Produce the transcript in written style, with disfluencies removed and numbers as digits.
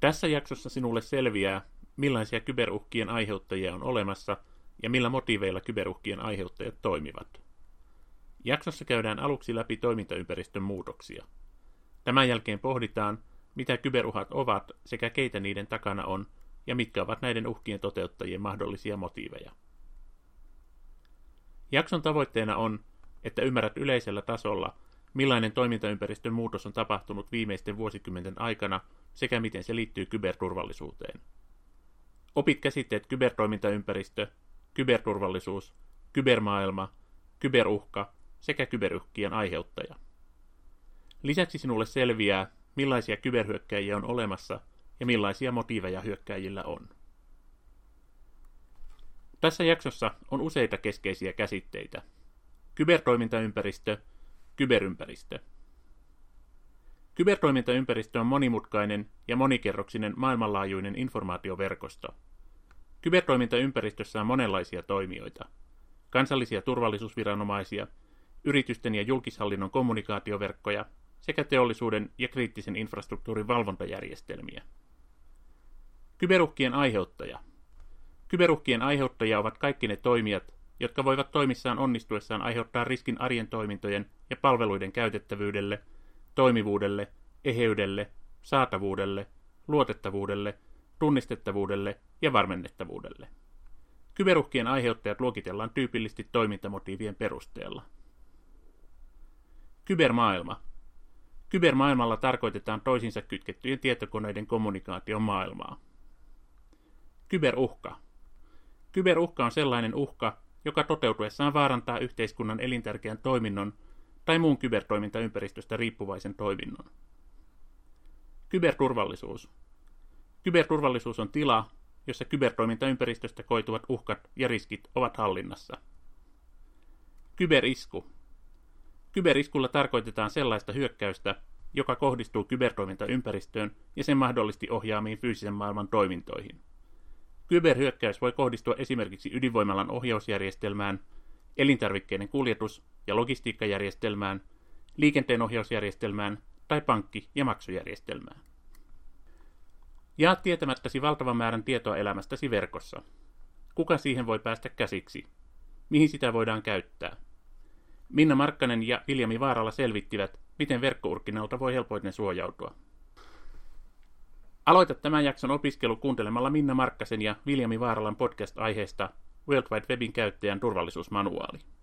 Tässä jaksossa sinulle selviää, millaisia kyberuhkien aiheuttajia on olemassa ja millä motiiveilla kyberuhkien aiheuttajat toimivat. Jaksossa käydään aluksi läpi toimintaympäristön muutoksia. Tämän jälkeen pohditaan, mitä kyberuhat ovat sekä keitä niiden takana on ja mitkä ovat näiden uhkien toteuttajien mahdollisia motiiveja. Jakson tavoitteena on, että ymmärrät yleisellä tasolla, millainen toimintaympäristön muutos on tapahtunut viimeisten vuosikymmenten aikana sekä miten se liittyy kyberturvallisuuteen. Opit käsitteet kybertoimintaympäristö, kyberturvallisuus, kybermaailma, kyberuhka sekä kyberuhkien aiheuttaja. Lisäksi sinulle selviää, millaisia kyberhyökkäjiä on olemassa ja millaisia motiiveja hyökkäjillä on. Tässä jaksossa on useita keskeisiä käsitteitä. Kybertoimintaympäristö, kyberympäristö. Kybertoimintaympäristö on monimutkainen ja monikerroksinen maailmanlaajuinen informaatioverkosto. Kybertoimintaympäristössä on monenlaisia toimijoita. Kansallisia turvallisuusviranomaisia, yritysten ja julkishallinnon kommunikaatioverkkoja sekä teollisuuden ja kriittisen infrastruktuurin valvontajärjestelmiä. Kyberuhkien aiheuttaja. Kyberuhkien aiheuttajia ovat kaikki ne toimijat, jotka voivat toimissaan onnistuessaan aiheuttaa riskin arjen toimintojen ja palveluiden käytettävyydelle, toimivuudelle, eheydelle, saatavuudelle, luotettavuudelle, tunnistettavuudelle ja varmennettavuudelle. Kyberuhkien aiheuttajat luokitellaan tyypillisesti toimintamotiivien perusteella. Kybermaailma. Kybermaailmalla tarkoitetaan toisiinsa kytkettyjen tietokoneiden kommunikaation maailmaa. Kyberuhka. Kyberuhka on sellainen uhka, joka toteutuessaan vaarantaa yhteiskunnan elintärkeän toiminnon tai muun kybertoimintaympäristöstä riippuvaisen toiminnon. Kyberturvallisuus. Kyberturvallisuus on tila, jossa kybertoimintaympäristöstä koituvat uhkat ja riskit ovat hallinnassa. Kyberisku. Kyberiskulla tarkoitetaan sellaista hyökkäystä, joka kohdistuu kybertoimintaympäristöön ja sen mahdollisesti ohjaamiin fyysisen maailman toimintoihin. Kyberhyökkäys voi kohdistua esimerkiksi ydinvoimalan ohjausjärjestelmään, elintarvikkeiden kuljetus- ja logistiikkajärjestelmään, liikenteen ohjausjärjestelmään tai pankki- ja maksujärjestelmään. Jaat tietämättäsi valtavan määrän tietoa elämästäsi verkossa. Kuka siihen voi päästä käsiksi? Mihin sitä voidaan käyttää? Minna Markkanen ja Viljami Vaarala selvittivät, miten verkkourkinnalta voi helpoiten suojautua. Aloita tämän jakson opiskelu kuuntelemalla Minna Markkasen ja Viljami Vaaralan podcast-aiheesta World Wide Webin käyttäjän turvallisuusmanuaali.